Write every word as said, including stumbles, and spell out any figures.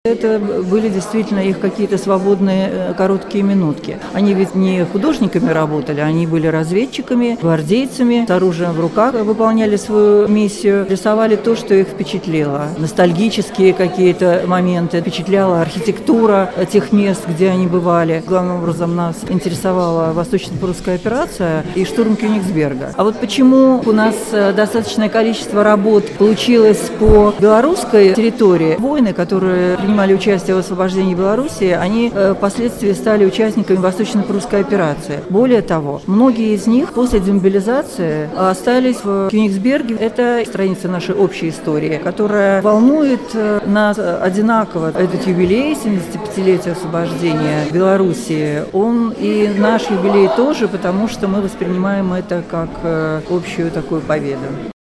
Это были действительно их какие-то свободные короткие минутки. Они ведь не художниками работали, они были разведчиками, гвардейцами, с оружием в руках выполняли свою миссию, рисовали то, что их впечатлило. Ностальгические какие-то моменты, впечатляла архитектура тех мест, где они бывали. Главным образом нас интересовала восточно-прусская операция и штурм Кёнигсберга. А вот почему у нас достаточное количество работ получилось по белорусской территории? Войны, которые принимали участие в освобождении Белоруссии, они э, впоследствии стали участниками восточно-прусской операции. Более того, многие из них после демобилизации остались в Кёнигсберге. Это страница нашей общей истории, которая волнует э, нас одинаково. Этот юбилей, семидесятипятилетие освобождения Белоруссии, он и наш юбилей тоже, потому что мы воспринимаем это как э, общую такую победу.